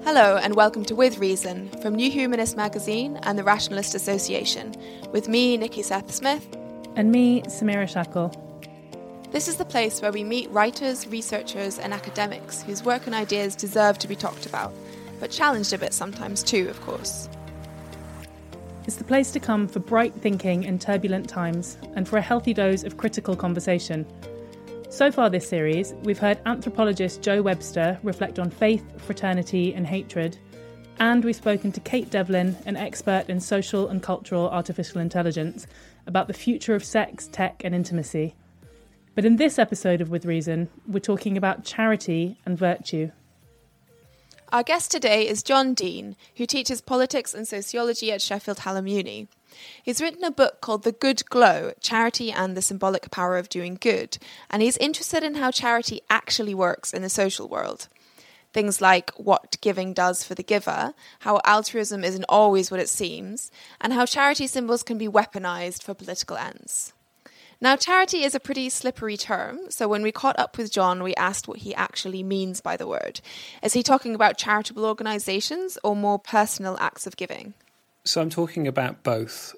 Hello and welcome to With Reason from New Humanist magazine and the Rationalist Association, with me, Nikki Seth-Smith. And me, Samira Shackle. This is the place where we meet writers, researchers and academics whose work and ideas deserve to be talked about, but challenged a bit sometimes too, of course. It's the place to come for bright thinking in turbulent times and for a healthy dose of critical conversation. So far this series, we've heard anthropologist Joe Webster reflect on faith, fraternity and hatred, and we've spoken to Kate Devlin, an expert in social and cultural artificial intelligence, about the future of sex, tech and intimacy. But in this episode of With Reason, we're talking about charity and virtue. Our guest today is John Dean, who teaches politics and sociology at Sheffield Hallam Uni. He's written a book called The Good Glow, Charity and the Symbolic Power of Doing Good, and he's interested in how charity actually works in the social world. Things like what giving does for the giver, how altruism isn't always what it seems, and how charity symbols can be weaponised for political ends. Now, charity is a pretty slippery term, so when we caught up with John, we asked what he actually means by the word. Is he talking about charitable organisations or more personal acts of giving? So I'm talking about both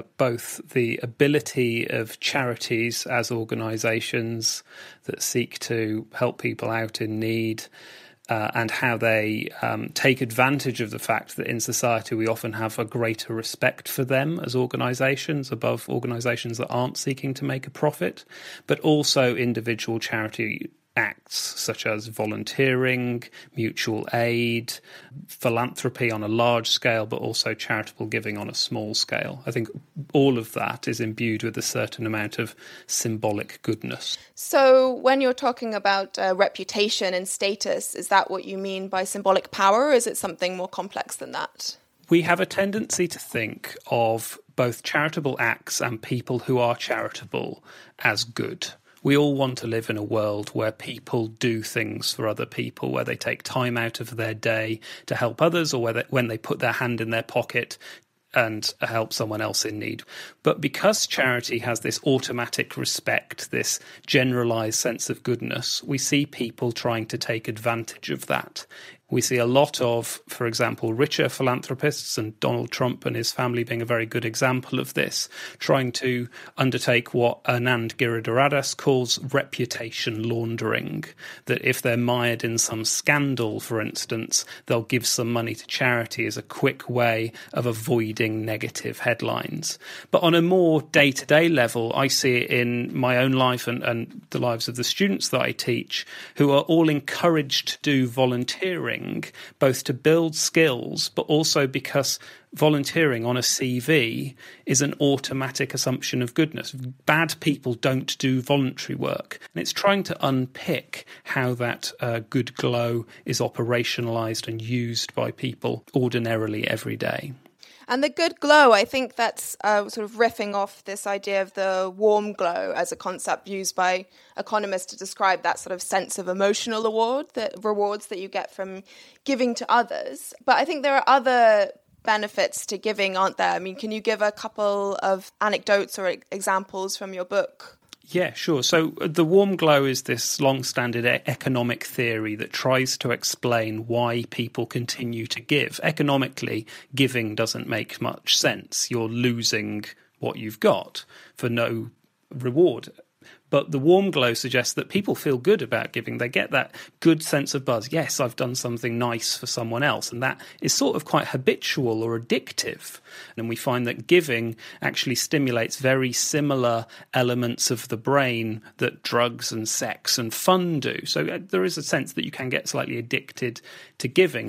the ability of charities as organisations that seek to help people out in need, and how they take advantage of the fact that in society we often have a greater respect for them as organisations above organisations that aren't seeking to make a profit, but also individual charity acts such as volunteering, mutual aid, philanthropy on a large scale, but also charitable giving on a small scale. I think all of that is imbued with a certain amount of symbolic goodness. So when you're talking about reputation and status, is that what you mean by symbolic power, or is it something more complex than that? We have a tendency to think of both charitable acts and people who are charitable as good. We all want to live in a world where people do things for other people, where they take time out of their day to help others, or when they put their hand in their pocket and help someone else in need. But because charity has this automatic respect, this generalised sense of goodness, we see people trying to take advantage of that. We see a lot of, for example, richer philanthropists, and Donald Trump and his family being a very good example of this, trying to undertake what Anand Giridharadas calls reputation laundering, that if they're mired in some scandal, for instance, they'll give some money to charity as a quick way of avoiding negative headlines. But on a more day-to-day level, I see it in my own life and the lives of the students that I teach, who are all encouraged to do volunteering, both to build skills, but also because volunteering on a CV is an automatic assumption of goodness. Bad people don't do voluntary work. And it's trying to unpick how that good glow is operationalised and used by people ordinarily every day. And the good glow, I think that's sort of riffing off this idea of the warm glow as a concept used by economists to describe that sort of sense of emotional rewards that you get from giving to others. But I think there are other benefits to giving, aren't there? I mean, can you give a couple of anecdotes or examples from your book? Yeah, sure. So the warm glow is this long-standing economic theory that tries to explain why people continue to give. Economically, giving doesn't make much sense. You're losing what you've got for no reward. But the warm glow suggests that people feel good about giving. They get that good sense of buzz. Yes, I've done something nice for someone else. And that is sort of quite habitual or addictive. And we find that giving actually stimulates very similar elements of the brain that drugs and sex and fun do. So there is a sense that you can get slightly addicted to giving.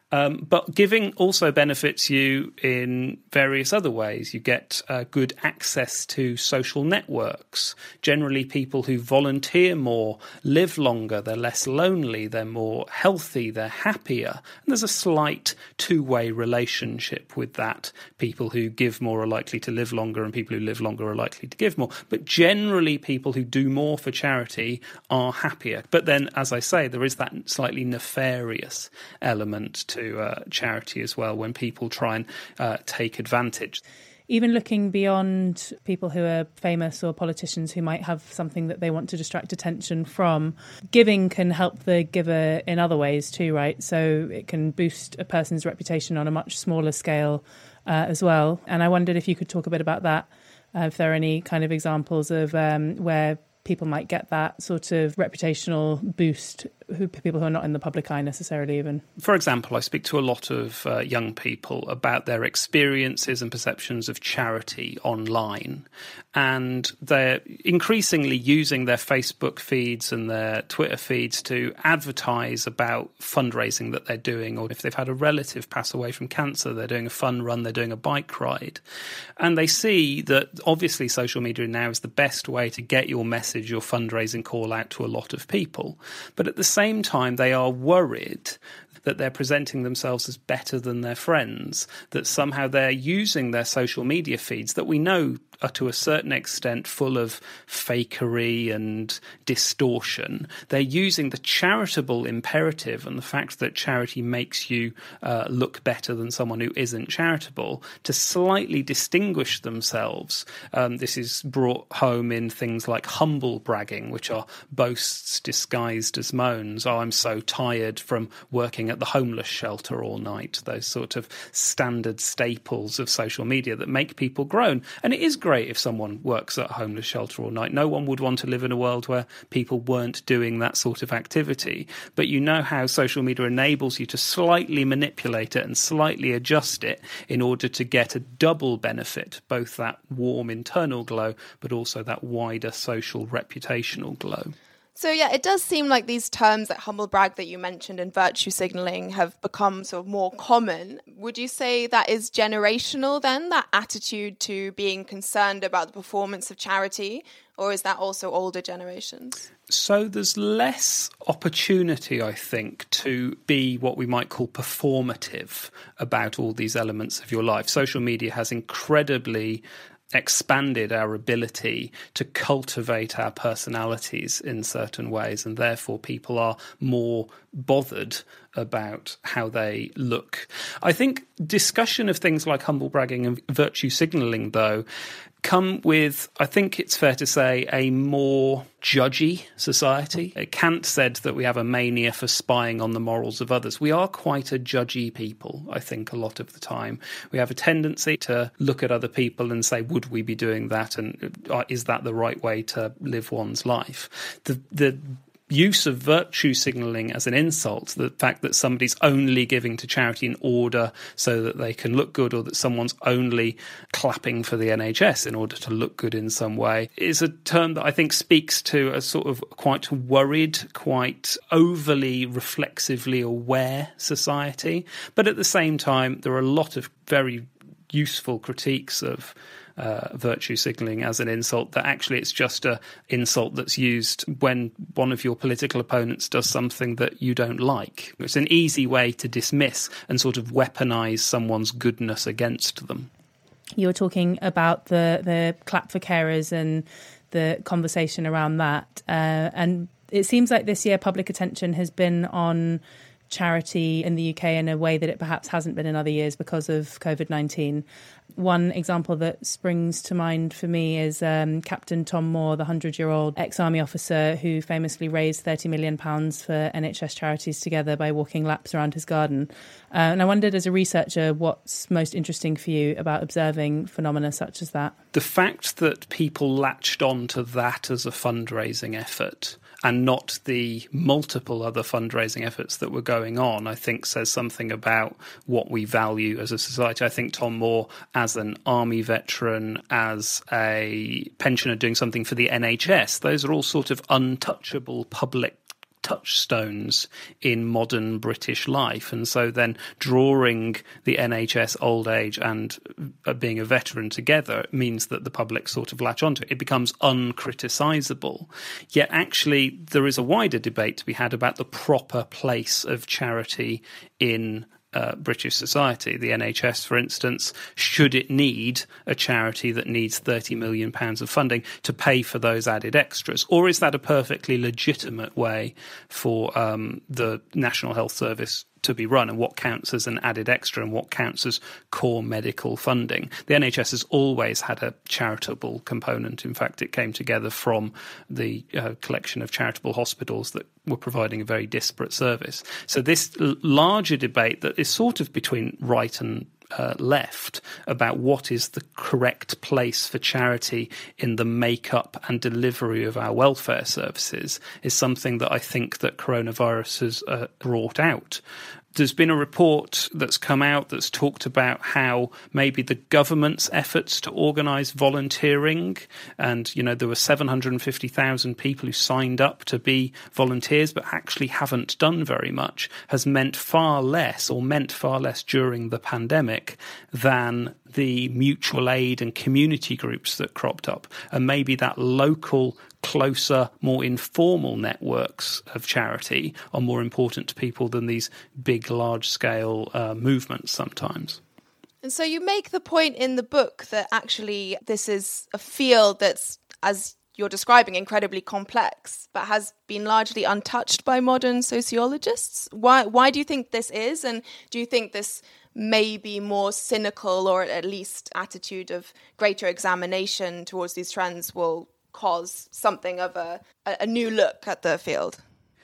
But giving also benefits you in various other ways. You get good access to social networks. Generally, people who volunteer more live longer, they're less lonely, they're more healthy, they're happier. And there's a slight two-way relationship with that. People who give more are likely to live longer, and people who live longer are likely to give more. But generally, people who do more for charity are happier. But then, as I say, there is that slightly nefarious element to charity as well, when people try and take advantage. even looking beyond people who are famous or politicians who might have something that they want to distract attention from, giving can help the giver in other ways too, right? So it can boost a person's reputation on a much smaller scale as well. And I wondered if you could talk a bit about that, if there are any kind of examples of where people might get that sort of reputational boost, people who are not in the public eye necessarily even. For example, I speak to a lot of young people about their experiences and perceptions of charity online. And they're increasingly using their Facebook feeds and their Twitter feeds to advertise about fundraising that they're doing, or if they've had a relative pass away from cancer, they're doing a fun run, they're doing a bike ride. And they see that obviously social media now is the best way to get your message, your fundraising call out to a lot of people. But at the same time, they are worried that they're presenting themselves as better than their friends, that somehow they're using their social media feeds that we know are to a certain extent full of fakery and distortion. They're using the charitable imperative and the fact that charity makes you look better than someone who isn't charitable to slightly distinguish themselves. This is brought home in things like humble bragging, which are boasts disguised as moans. Oh, I'm so tired from working at the homeless shelter all night. Those sort of standard staples of social media that make people groan. And it is great if someone works at a homeless shelter all night. No one would want to live in a world where people weren't doing that sort of activity. But you know how social media enables you to slightly manipulate it and slightly adjust it in order to get a double benefit, both that warm internal glow, but also that wider social reputational glow. So, yeah, it does seem like these terms like humble brag that you mentioned and virtue signalling have become sort of more common. Would you say that is generational then, that attitude to being concerned about the performance of charity? Or is that also older generations? So there's less opportunity, I think, to be what we might call performative about all these elements of your life. Social media has incredibly expanded our ability to cultivate our personalities in certain ways, and therefore people are more bothered about how they look. I think discussion of things like humble bragging and virtue signalling, though, come with, I think it's fair to say, a more judgy society. Kant said that we have a mania for spying on the morals of others. We are quite a judgy people, I think, a lot of the time. We have a tendency to look at other people and say, would we be doing that? And is that the right way to live one's life? The use of virtue signalling as an insult, the fact that somebody's only giving to charity in order so that they can look good, or that someone's only clapping for the NHS in order to look good in some way, is a term that I think speaks to a sort of quite worried, quite overly reflexively aware society. But at the same time, there are a lot of very useful critiques of virtue signalling as an insult, that actually it's just an insult that's used when one of your political opponents does something that you don't like. It's an easy way to dismiss and sort of weaponise someone's goodness against them. You were talking about the clap for carers and the conversation around that. And it seems like this year public attention has been on charity in the UK in a way that it perhaps hasn't been in other years because of COVID-19. One example that springs to mind for me is Captain Tom Moore, the 100-year-old ex-army officer who famously raised £30 million for NHS charities together by walking laps around his garden. And I wondered, as a researcher, what's most interesting for you about observing phenomena such as that? The fact that people latched on to that as a fundraising effort and not the multiple other fundraising efforts that were going on, I think says something about what we value as a society. I think Tom Moore, as an army veteran, as a pensioner doing something for the NHS, those are all sort of untouchable public touchstones in modern British life. And so then drawing the NHS, old age and being a veteran together means that the public sort of latch onto it. It becomes uncriticisable. Yet actually there is a wider debate to be had about the proper place of charity in British society. The NHS, for instance, should it need a charity that needs £30 million of funding to pay for those added extras? Or is that a perfectly legitimate way for the National Health Service to be run and what counts as an added extra and what counts as core medical funding. The NHS has always had a charitable component. In fact, it came together from the collection of charitable hospitals that were providing a very disparate service. So this larger debate that is sort of between right and left about what is the correct place for charity in the makeup and delivery of our welfare services is something that I think that coronavirus has brought out. There's been a report that's come out that's talked about how maybe the government's efforts to organise volunteering, and, there were 750,000 people who signed up to be volunteers but actually haven't done very much, has meant far less during the pandemic than the mutual aid and community groups that cropped up. And maybe that local, closer, more informal networks of charity are more important to people than these big, large-scale movements sometimes. And so you make the point in the book that actually this is a field that's, as you're describing, incredibly complex, but has been largely untouched by modern sociologists. Why do you think this is? And do you think this may be more cynical, or at least attitude of greater examination towards these trends, will cause something of a new look at the field?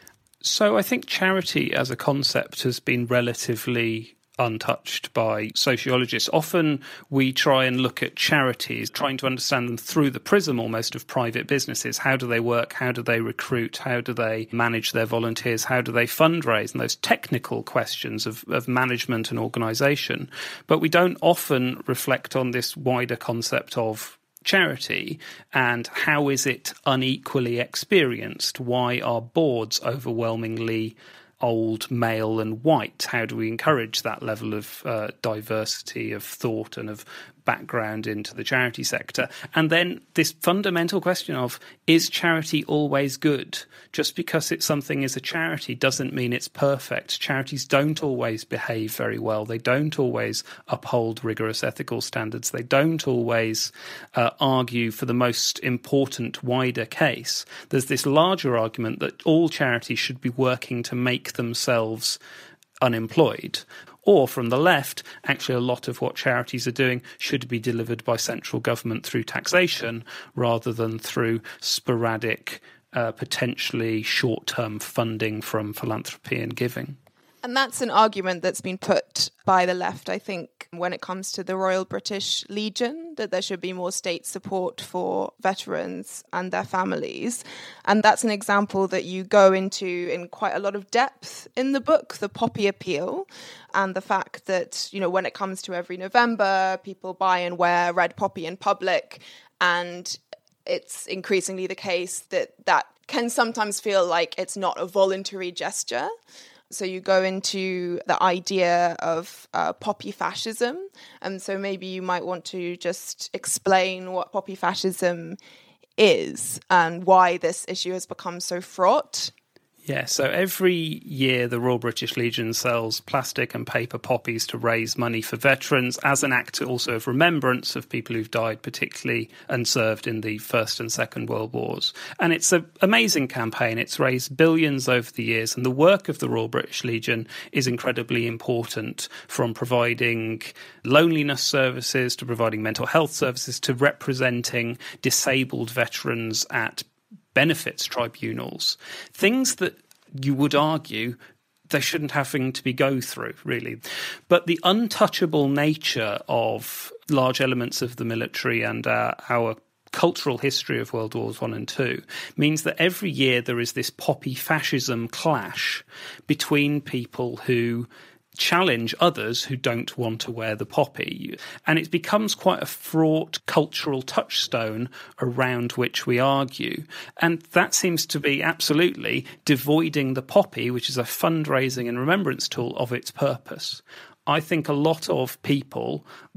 So I think charity as a concept has been relatively untouched by sociologists. Often we try and look at charities, trying to understand them through the prism almost of private businesses. How do they work? How do they recruit? How do they manage their volunteers? How do they fundraise? And those technical questions of management and organisation. But we don't often reflect on this wider concept of charity and how is it unequally experienced? Why are boards overwhelmingly old, male and white? How do we encourage that level of diversity of thought and of background into the charity sector? And then this fundamental question of, is charity always good? Just because something is a charity doesn't mean it's perfect. Charities don't always behave very well. They don't always uphold rigorous ethical standards. They don't always argue for the most important wider case. There's this larger argument that all charities should be working to make themselves unemployed. Or from the left, actually a lot of what charities are doing should be delivered by central government through taxation rather than through sporadic, potentially short-term funding from philanthropy and giving. And that's an argument that's been put by the left, I think, when it comes to the Royal British Legion, that there should be more state support for veterans and their families. And that's an example that you go into in quite a lot of depth in the book, the poppy appeal, and the fact that, when it comes to every November, people buy and wear red poppy in public, and it's increasingly the case that can sometimes feel like it's not a voluntary gesture. So you go into the idea of poppy fascism. And so maybe you might want to just explain what poppy fascism is and why this issue has become so fraught. Yeah, so every year the Royal British Legion sells plastic and paper poppies to raise money for veterans as an act also of remembrance of people who've died particularly and served in the First and Second World Wars. And it's an amazing campaign. It's raised billions over the years, and the work of the Royal British Legion is incredibly important, from providing loneliness services to providing mental health services to representing disabled veterans at benefits tribunals, things that you would argue they shouldn't having to go through, really. But the untouchable nature of large elements of the military and our cultural history of World Wars I and II means that every year there is this poppy fascism clash between people who challenge others who don't want to wear the poppy. And it becomes quite a fraught cultural touchstone around which we argue. And that seems to be absolutely devoiding the poppy, which is a fundraising and remembrance tool, of its purpose. I think a lot of people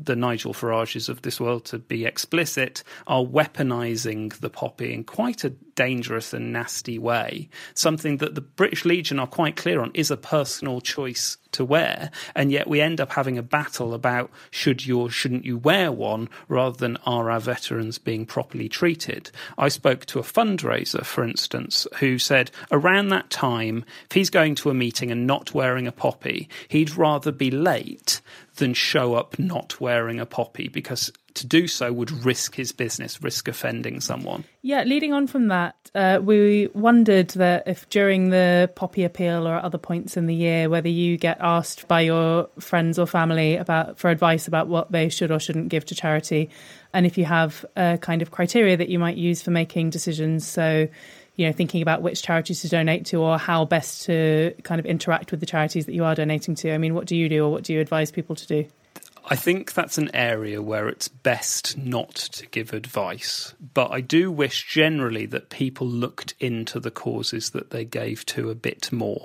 the Nigel Farages of this world, to be explicit, are weaponising the poppy in quite a dangerous and nasty way, something that the British Legion are quite clear on is a personal choice to wear, and yet we end up having a battle about should you or shouldn't you wear one, rather than are our veterans being properly treated. I spoke to a fundraiser, for instance, who said around that time, if he's going to a meeting and not wearing a poppy, he'd rather be late than show up not wearing a poppy, because to do so would risk his business, risk offending someone. Yeah, leading on from that, we wondered that if during the poppy appeal or at other points in the year, whether you get asked by your friends or family for advice about what they should or shouldn't give to charity, and if you have a kind of criteria that you might use for making decisions. So, you know, thinking about which charities to donate to or how best to kind of interact with the charities that you are donating to. I mean, what do you do, or what do you advise people to do? I think that's an area where it's best not to give advice, but I do wish generally that people looked into the causes that they gave to a bit more.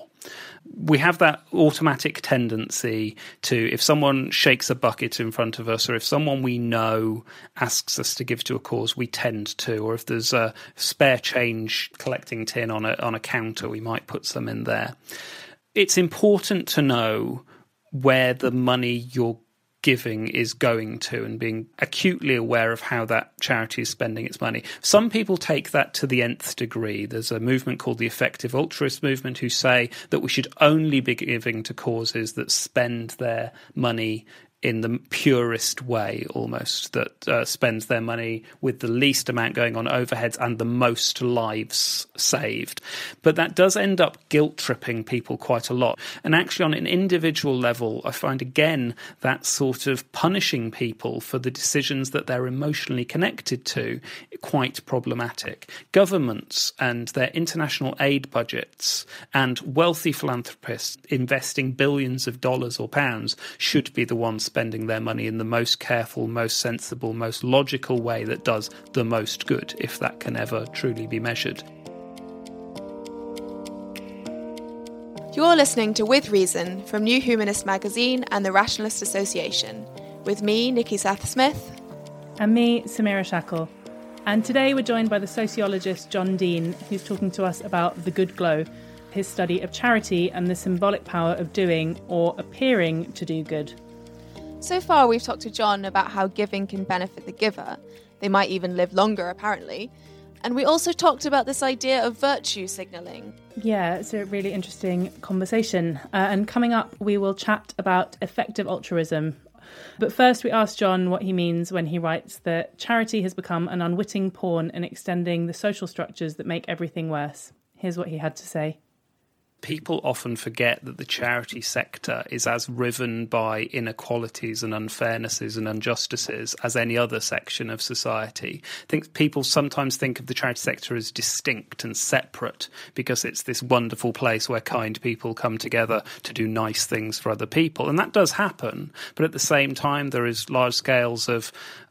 We have that automatic tendency to, if someone shakes a bucket in front of us, or if someone we know asks us to give to a cause, we tend to, or if there's a spare change collecting tin on a counter, we might put some in there. It's important to know where the money you're giving is going to, and being acutely aware of how that charity is spending its money. Some people take that to the nth degree. There's a movement called the Effective Altruist Movement who say that we should only be giving to causes that spend their money in the purest way, almost, that spends their money with the least amount going on overheads and the most lives saved. But that does end up guilt-tripping people quite a lot. And actually, on an individual level, I find, again, that sort of punishing people for the decisions that they're emotionally connected to quite problematic. Governments and their international aid budgets and wealthy philanthropists investing billions of dollars or pounds should be the ones spending their money in the most careful, most sensible, most logical way that does the most good, if that can ever truly be measured. You're listening to With Reason from New Humanist magazine and the Rationalist Association, with me, Nikki Seth-Smith. And me, Samira Shackle. And today we're joined by the sociologist John Dean, who's talking to us about The Good Glow, his study of charity and the symbolic power of doing or appearing to do good. So far, we've talked to John about how giving can benefit the giver. They might even live longer, apparently. And we also talked about this idea of virtue signalling. Yeah, it's a really interesting conversation. And coming up, we will chat about effective altruism. But first, we asked John what he means when he writes that charity has become an unwitting pawn in extending the social structures that make everything worse. Here's what he had to say. People often forget that the charity sector is as riven by inequalities and unfairnesses and injustices as any other section of society. I think people sometimes think of the charity sector as distinct and separate because it's this wonderful place where kind people come together to do nice things for other people. And that does happen. But at the same time, there is large scales of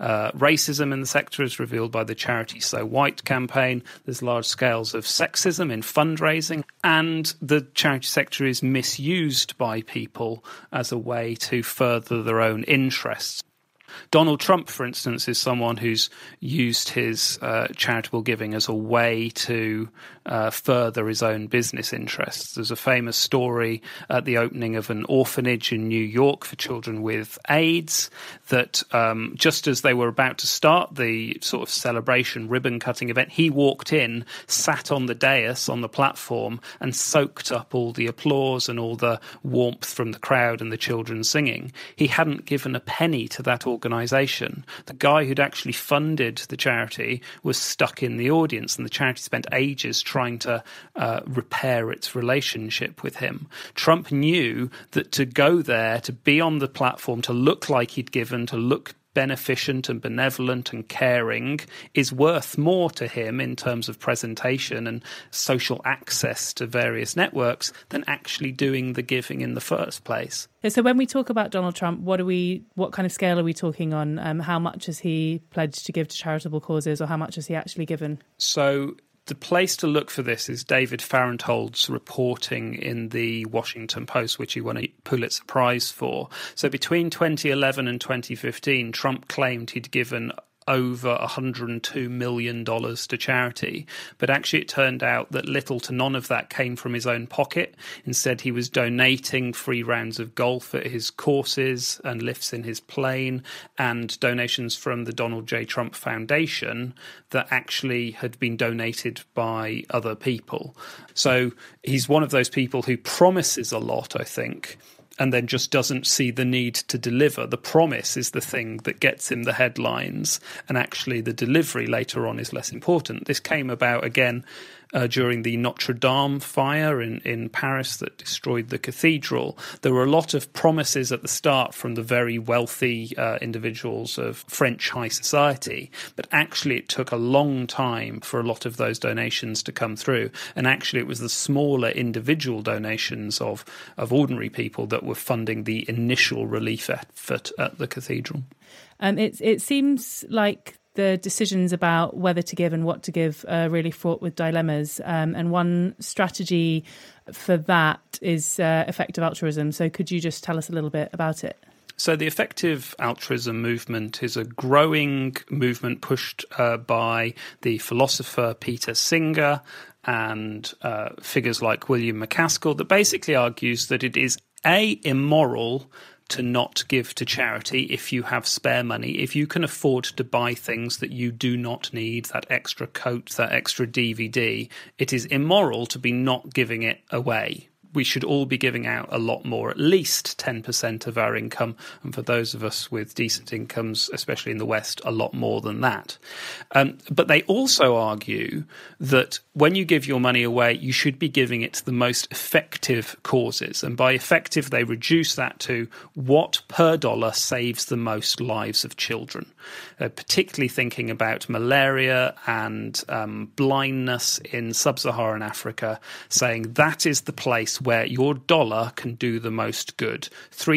racism in the sector, as revealed by the Charity So White campaign. There's large scales of sexism in fundraising, and the charity sector is misused by people as a way to further their own interests. Donald Trump, for instance, is someone who's used his charitable giving as a way to further his own business interests. There's a famous story at the opening of an orphanage in New York for children with AIDS that just as they were about to start the sort of celebration ribbon-cutting event, he walked in, sat on the dais on the platform and soaked up all the applause and all the warmth from the crowd and the children singing. He hadn't given a penny to that organisation. The guy who'd actually funded the charity was stuck in the audience, and the charity spent ages trying to repair its relationship with him. Trump knew that to go there, to be on the platform, to look like he'd given, to look beneficent and benevolent and caring is worth more to him in terms of presentation and social access to various networks than actually doing the giving in the first place. So when we talk about Donald Trump, what kind of scale are we talking on? How much has he pledged to give to charitable causes, or how much has he actually given? So the place to look for this is David Farenthold's reporting in the Washington Post, which he won a Pulitzer Prize for. So between 2011 and 2015, Trump claimed he'd given over $102 million to charity. But actually it turned out that little to none of that came from his own pocket. Instead, he was donating free rounds of golf at his courses and lifts in his plane, and donations from the Donald J. Trump Foundation that actually had been donated by other people. So he's one of those people who promises a lot, I think, and then just doesn't see the need to deliver. The promise is the thing that gets him the headlines, and actually the delivery later on is less important. This came about, again, during the Notre Dame fire in Paris that destroyed the cathedral. There were a lot of promises at the start from the very wealthy individuals of French high society, but actually it took a long time for a lot of those donations to come through. And actually it was the smaller individual donations of ordinary people that were funding the initial relief effort at the cathedral. It seems like the decisions about whether to give and what to give are really fraught with dilemmas. And one strategy for that is effective altruism. So could you just tell us a little bit about it? So the effective altruism movement is a growing movement pushed by the philosopher Peter Singer and figures like William MacAskill that basically argues that it is immoral to not give to charity if you have spare money, if you can afford to buy things that you do not need, that extra coat, that extra DVD. It is immoral to be not giving it away. We should all be giving out a lot more, at least 10% of our income, and for those of us with decent incomes, especially in the West, a lot more than that. But they also argue that when you give your money away, you should be giving it to the most effective causes. And by effective, they reduce that to what per dollar saves the most lives of children, particularly thinking about malaria and blindness in sub-Saharan Africa, saying that is the place where your dollar can do the most good.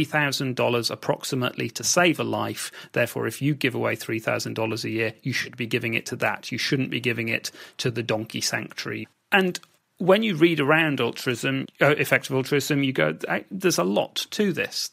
$3,000 approximately to save a life. Therefore, if you give away $3,000 a year, you should be giving it to that. You shouldn't be giving it to the donkey sanctuary. And when you read around altruism, effective altruism, you go, there's a lot to this.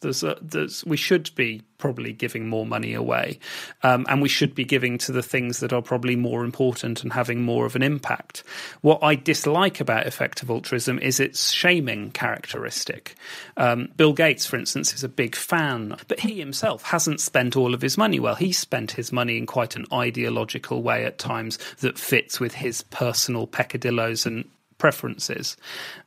We should be probably giving more money away, and we should be giving to the things that are probably more important and having more of an impact. What I dislike about effective altruism is its shaming characteristic. Bill Gates, for instance, is a big fan, but he himself hasn't spent all of his money well. He spent his money in quite an ideological way at times that fits with his personal peccadillos and preferences.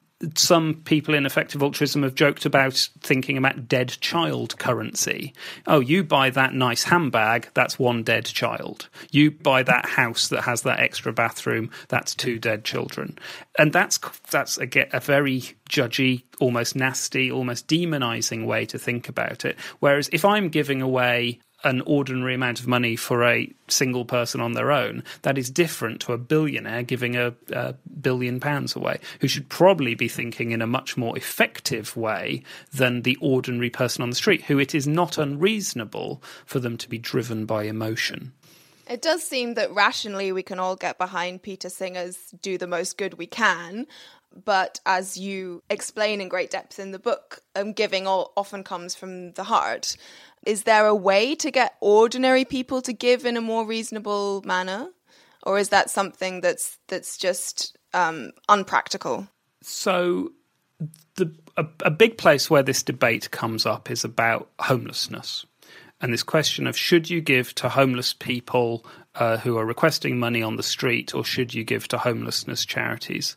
Some people in effective altruism have joked about thinking about dead child currency. Oh, you buy that nice handbag, that's one dead child. You buy that house that has that extra bathroom, that's two dead children. And that's a very judgy, almost nasty, almost demonizing way to think about it. Whereas if I'm giving away an ordinary amount of money for a single person on their own, that is different to a billionaire giving a £1 billion away, who should probably be thinking in a much more effective way than the ordinary person on the street, who it is not unreasonable for them to be driven by emotion. It does seem that rationally we can all get behind Peter Singer's do the most good we can. But as you explain in great depth in the book, giving often comes from the heart. Is there a way to get ordinary people to give in a more reasonable manner? Or is that something that's just unpractical? So a big place where this debate comes up is about homelessness. And this question of should you give to homeless people who are requesting money on the street, or should you give to homelessness charities?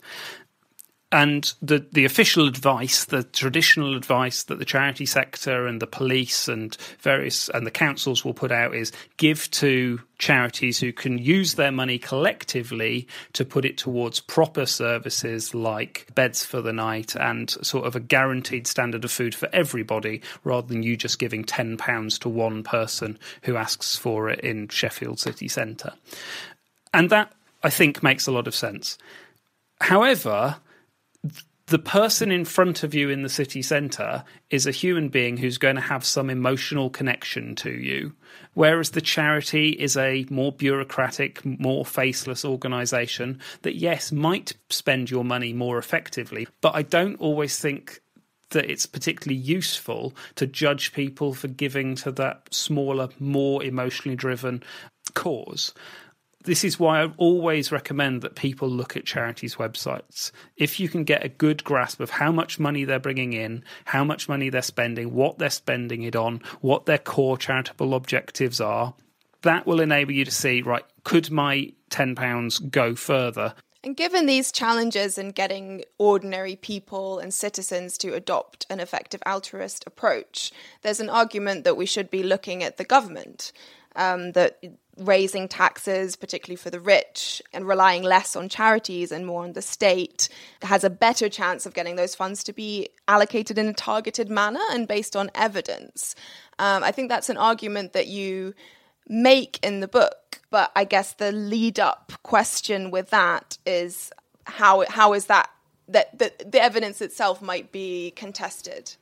And the official advice, the traditional advice that the charity sector and the police and the councils will put out is give to charities who can use their money collectively to put it towards proper services like beds for the night and sort of a guaranteed standard of food for everybody, rather than you just giving £10 to one person who asks for it in Sheffield city centre. And that, I think, makes a lot of sense. However, the person in front of you in the city centre is a human being who's going to have some emotional connection to you, whereas the charity is a more bureaucratic, more faceless organisation that, yes, might spend your money more effectively, but I don't always think that it's particularly useful to judge people for giving to that smaller, more emotionally driven cause. This is why I always recommend that people look at charities' websites. If you can get a good grasp of how much money they're bringing in, how much money they're spending, what they're spending it on, what their core charitable objectives are, that will enable you to see, right, could my £10 go further? And given these challenges in getting ordinary people and citizens to adopt an effective altruist approach, there's an argument that we should be looking at the government, that raising taxes, particularly for the rich, and relying less on charities and more on the state has a better chance of getting those funds to be allocated in a targeted manner and based on evidence. I think that's an argument that you make in the book, but I guess the lead-up question with that is how is that the evidence itself might be contested?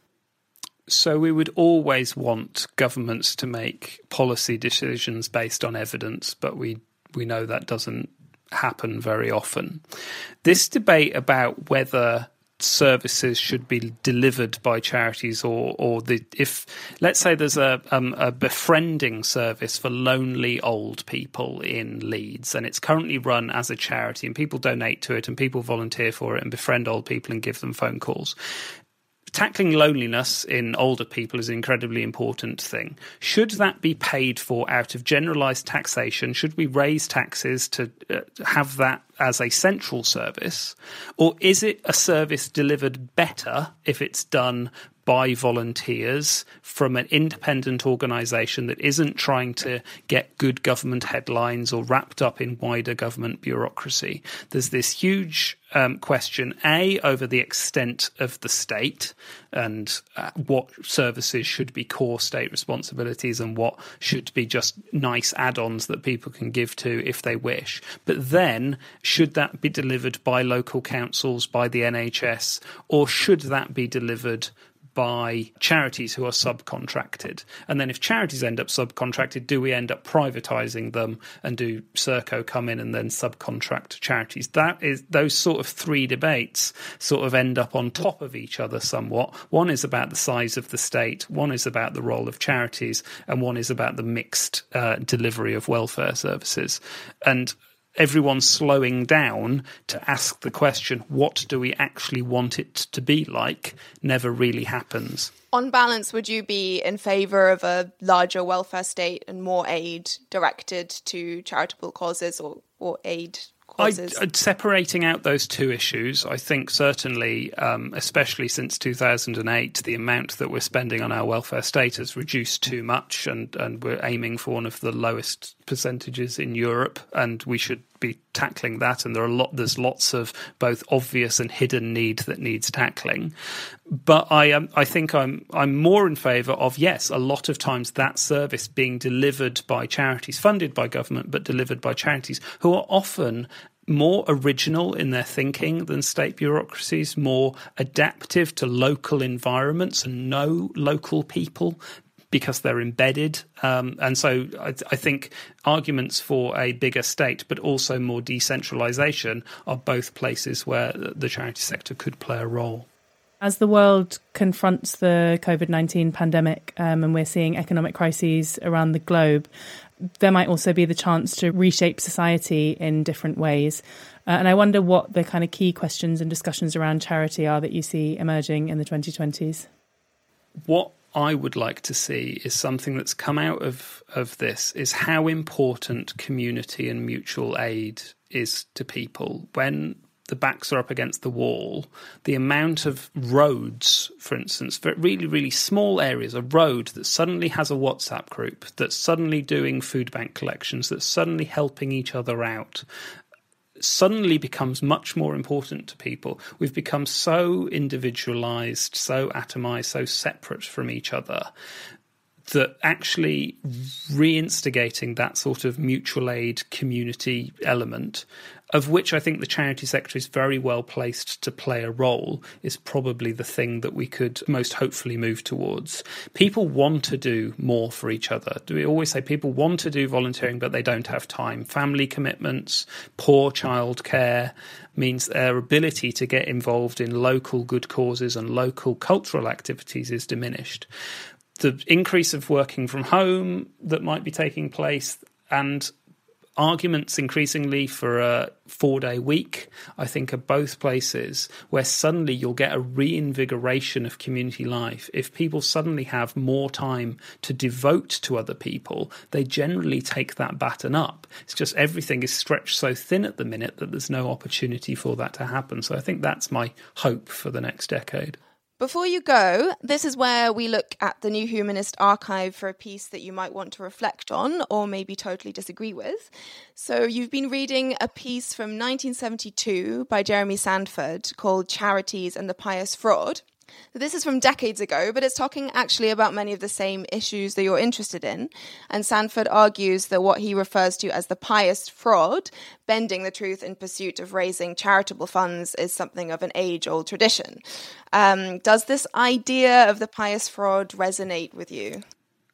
So we would always want governments to make policy decisions based on evidence, but we know that doesn't happen very often. This debate about whether services should be delivered by charities or if let's say there's a befriending service for lonely old people in Leeds, and it's currently run as a charity, and people donate to it and people volunteer for it and befriend old people and give them phone calls. Tackling loneliness in older people is an incredibly important thing. Should that be paid for out of generalised taxation? Should we raise taxes to have that as a central service? Or is it a service delivered better if it's done by volunteers from an independent organisation that isn't trying to get good government headlines or wrapped up in wider government bureaucracy? There's this huge question, A, over the extent of the state and what services should be core state responsibilities and what should be just nice add-ons that people can give to if they wish. But then, should that be delivered by local councils, by the NHS, or should that be delivered by charities who are subcontracted? And then if charities end up subcontracted, do we end up privatising them, and do Serco come in and then subcontract charities? Those sort of three debates sort of end up on top of each other somewhat. One is about the size of the state, one is about the role of charities, and one is about the mixed delivery of welfare services. And everyone's slowing down to ask the question, what do we actually want it to be like, never really happens. On balance, would you be in favour of a larger welfare state and more aid directed to charitable causes or aid causes? Separating out those two issues, I think certainly, especially since 2008, the amount that we're spending on our welfare state has reduced too much, and we're aiming for one of the lowest percentages in Europe, and we should be tackling that. And there's lots of both obvious and hidden need that needs tackling. But I think I'm more in favour of, yes, a lot of times that service being delivered by charities, funded by government, but delivered by charities who are often more original in their thinking than state bureaucracies, more adaptive to local environments and know local people because they're embedded. And so I think arguments for a bigger state, but also more decentralisation, are both places where the charity sector could play a role. As the world confronts the COVID-19 pandemic, and we're seeing economic crises around the globe, there might also be the chance to reshape society in different ways. And I wonder what the kind of key questions and discussions around charity are that you see emerging in the 2020s. What I would like to see is something that's come out of this, is how important community and mutual aid is to people. When the backs are up against the wall, the amount of roads, for instance, really, really small areas, a road that suddenly has a WhatsApp group, that's suddenly doing food bank collections, that's suddenly helping each other out, suddenly becomes much more important to people. We've become so individualised, so atomised, so separate from each other, that actually reinstigating that sort of mutual aid community element, of which I think the charity sector is very well placed to play a role, is probably the thing that we could most hopefully move towards. People want to do more for each other. We always say people want to do volunteering, but they don't have time. Family commitments, poor childcare means their ability to get involved in local good causes and local cultural activities is diminished. The increase of working from home that might be taking place, and arguments increasingly for a 4-day week, I think, are both places where suddenly you'll get a reinvigoration of community life. If people suddenly have more time to devote to other people, they generally take that baton up. It's just everything is stretched so thin at the minute that there's no opportunity for that to happen. So I think that's my hope for the next decade. Before you go, this is where we look at the New Humanist archive for a piece that you might want to reflect on or maybe totally disagree with. So you've been reading a piece from 1972 by Jeremy Sandford called Charities and the Pious Fraud. This is from decades ago, but it's talking actually about many of the same issues that you're interested in. And Sandford argues that what he refers to as the pious fraud, bending the truth in pursuit of raising charitable funds, is something of an age-old tradition. Does this idea of the pious fraud resonate with you?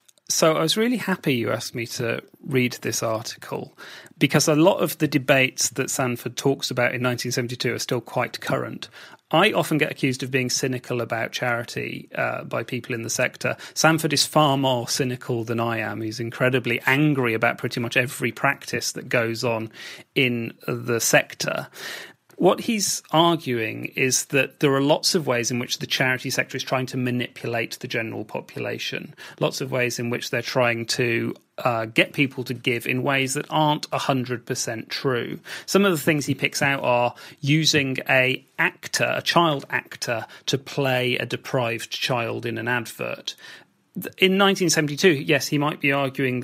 So I was really happy you asked me to read this article, because a lot of the debates that Sandford talks about in 1972 are still quite current. I often get accused of being cynical about charity by people in the sector. Sandford is far more cynical than I am. He's incredibly angry about pretty much every practice that goes on in the sector. What he's arguing is that there are lots of ways in which the charity sector is trying to manipulate the general population, lots of ways in which they're trying to get people to give in ways that aren't 100% true. Some of the things he picks out are using a child actor, to play a deprived child in an advert. In 1972, yes, he might be arguing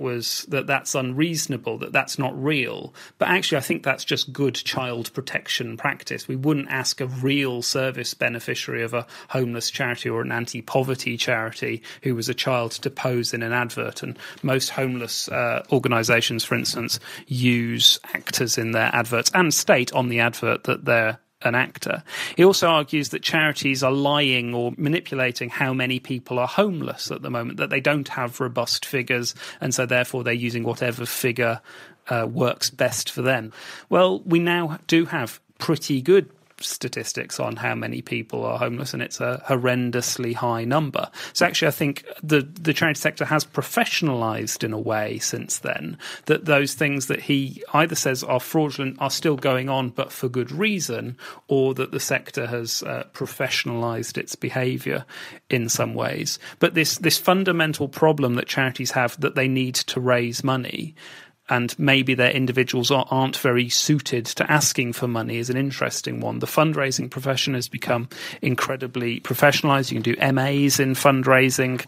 that's unreasonable, that's not real. But actually, I think that's just good child protection practice. We wouldn't ask a real service beneficiary of a homeless charity or an anti-poverty charity who was a child to pose in an advert. And most homeless organisations, for instance, use actors in their adverts and state on the advert that they're an actor. He also argues that charities are lying or manipulating how many people are homeless at the moment, that they don't have robust figures, and so therefore they're using whatever figure works best for them. Well, we now do have pretty good statistics on how many people are homeless, and it's a horrendously high number. So actually I think the charity sector has professionalised in a way since then, that those things that he either says are fraudulent are still going on but for good reason, or that the sector has professionalised its behaviour in some ways. But this fundamental problem that charities have, that they need to raise money, and maybe their individuals aren't very suited to asking for money, is an interesting one. The fundraising profession has become incredibly professionalised. You can do MAs in fundraising.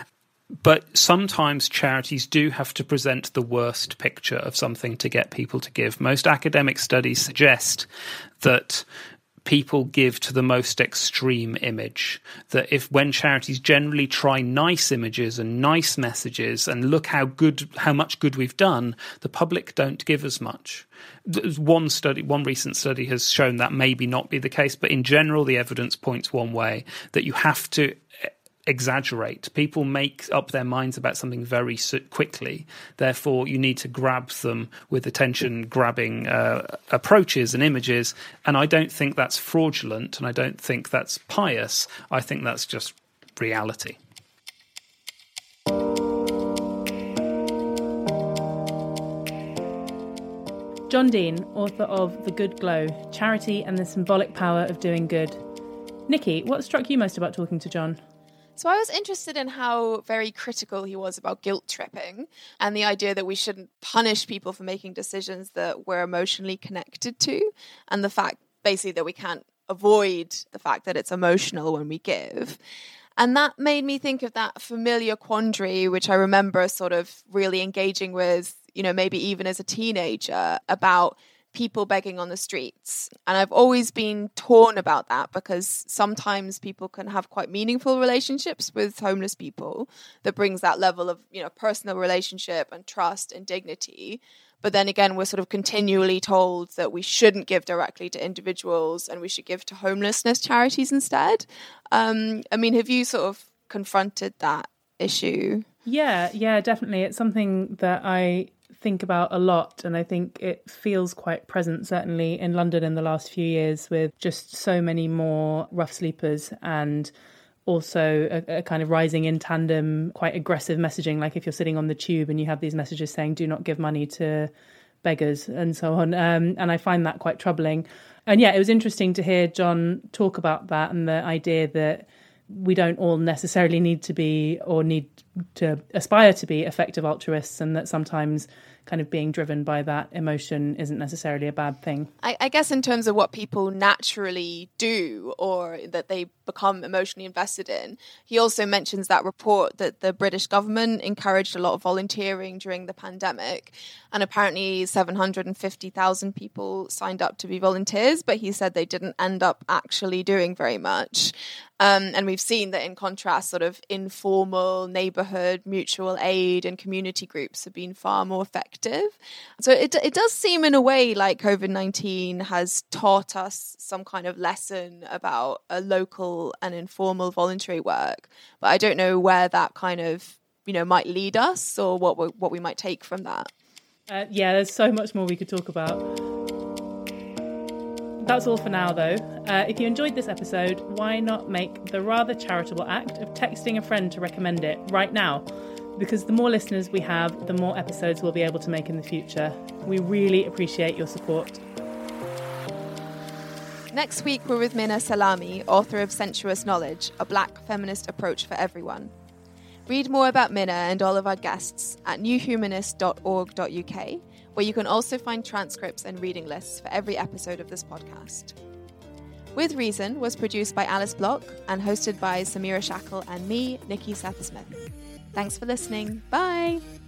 But sometimes charities do have to present the worst picture of something to get people to give. Most academic studies suggest that people give to the most extreme image, that when charities generally try nice images and nice messages and look how much good we've done, the public don't give as much. One recent study has shown that maybe not be the case, but in general the evidence points one way, that you have to exaggerate. People make up their minds about something very quickly. Therefore, you need to grab them with attention-grabbing approaches and images. And I don't think that's fraudulent, and I don't think that's pious. I think that's just reality. John Dean, author of The Good Glow, Charity and the Symbolic Power of Doing Good. Nikki, what struck you most about talking to John? So I was interested in how very critical he was about guilt tripping and the idea that we shouldn't punish people for making decisions that we're emotionally connected to, and the fact basically that we can't avoid the fact that it's emotional when we give. And that made me think of that familiar quandary, which I remember sort of really engaging with, maybe even as a teenager, about people begging on the streets. And I've always been torn about that, because sometimes people can have quite meaningful relationships with homeless people that brings that level of, personal relationship and trust and dignity. But then again, we're sort of continually told that we shouldn't give directly to individuals and we should give to homelessness charities instead. I mean, have you sort of confronted that issue? Yeah, definitely. It's something that I think about a lot, and I think it feels quite present, certainly in London in the last few years, with just so many more rough sleepers and also a kind of rising in tandem, quite aggressive messaging, like if you're sitting on the tube and you have these messages saying, do not give money to beggars and so on. And I find that quite troubling. And yeah, it was interesting to hear John talk about that and the idea that we don't all necessarily need to be or need to aspire to be effective altruists, and that sometimes kind of being driven by that emotion isn't necessarily a bad thing. I guess in terms of what people naturally do or that they become emotionally invested in, he also mentions that report that the British government encouraged a lot of volunteering during the pandemic, and apparently 750,000 people signed up to be volunteers, but he said they didn't end up actually doing very much. And we've seen that in contrast, sort of informal neighbourhood mutual aid and community groups have been far more effective. So it does seem in a way like COVID-19 has taught us some kind of lesson about a local and informal voluntary work. But I don't know where that kind of, might lead us or what we might take from that. There's so much more we could talk about. That's all for now, though. If you enjoyed this episode, why not make the rather charitable act of texting a friend to recommend it right now? Because the more listeners we have, the more episodes we'll be able to make in the future. We really appreciate your support. Next week, we're with Minna Salami, author of Sensuous Knowledge, a Black feminist approach for everyone. Read more about Minna and all of our guests at newhumanist.org.uk, where you can also find transcripts and reading lists for every episode of this podcast. With Reason was produced by Alice Block and hosted by Samira Shackle and me, Nikki Seth-Smith. Thanks for listening. Bye!